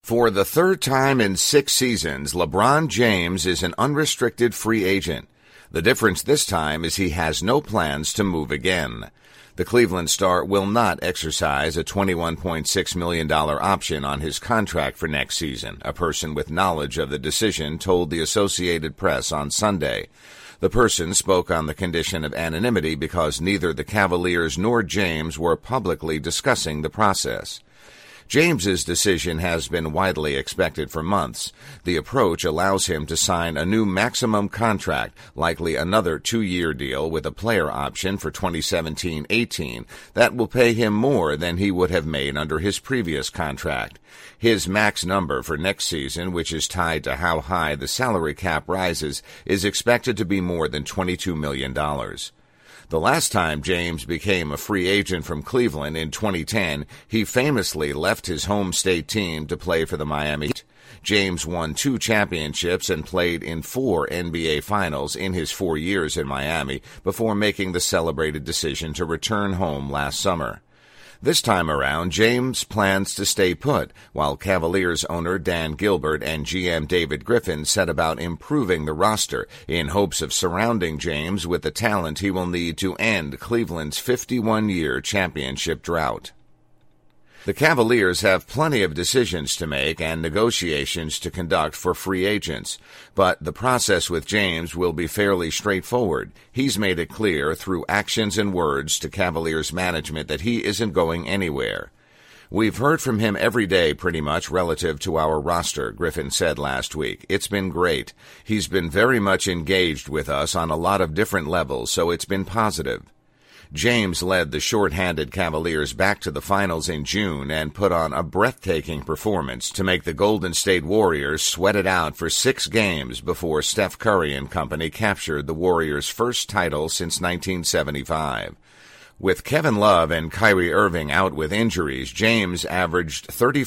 For the third time in 6 seasons, LeBron James is an unrestricted free agent. The difference this time is he has no plans to move again. The Cleveland star will not exercise a $21.6 million option on his contract for next season, a person with knowledge of the decision told the Associated Press on Sunday. The person spoke on the condition of anonymity because neither the Cavaliers nor James were publicly discussing the process. James's decision has been widely expected for months. The approach allows him to sign a new maximum contract, likely another 2-year deal with a player option for 2017-18 that will pay him more than he would have made under his previous contract. His max number for next season, which is tied to how high the salary cap rises, is expected to be more than $22 million. The last time James became a free agent from Cleveland in 2010, he famously left his home state team to play for the Miami Heat. James won 2 championships and played in 4 NBA Finals in his 4 years in Miami before making the celebrated decision to return home last summer. This time around, James plans to stay put, while Cavaliers owner Dan Gilbert and GM David Griffin set about improving the roster in hopes of surrounding James with the talent he will need to end Cleveland's 51-year championship drought. The Cavaliers have plenty of decisions to make and negotiations to conduct for free agents, but the process with James will be fairly straightforward. He's made it clear through actions and words to Cavaliers management that he isn't going anywhere. "We've heard from him every day pretty much relative to our roster," Griffin said last week. "It's been great. He's been very much engaged with us on a lot of different levels, so it's been positive." James led the short-handed Cavaliers back to the finals in June and put on a breathtaking performance to make the Golden State Warriors sweat it out for 6 games before Steph Curry and company captured the Warriors' first title since 1975. With Kevin Love and Kyrie Irving out with injuries, James averaged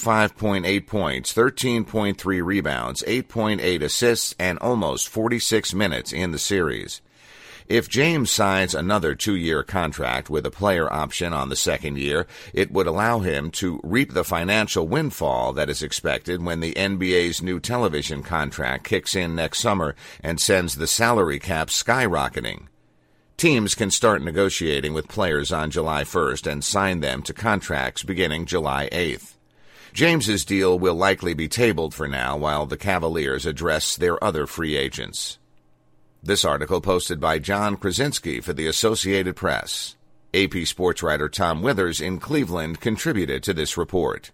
35.8 points, 13.3 rebounds, 8.8 assists, and almost 46 minutes in the series. If James signs another 2-year contract with a player option on the second year, it would allow him to reap the financial windfall that is expected when the NBA's new television contract kicks in next summer and sends the salary cap skyrocketing. Teams can start negotiating with players on July 1st and sign them to contracts beginning July 8th. James's deal will likely be tabled for now while the Cavaliers address their other free agents. This article posted by John Krasinski for the Associated Press. AP sports writer Tom Withers in Cleveland contributed to this report.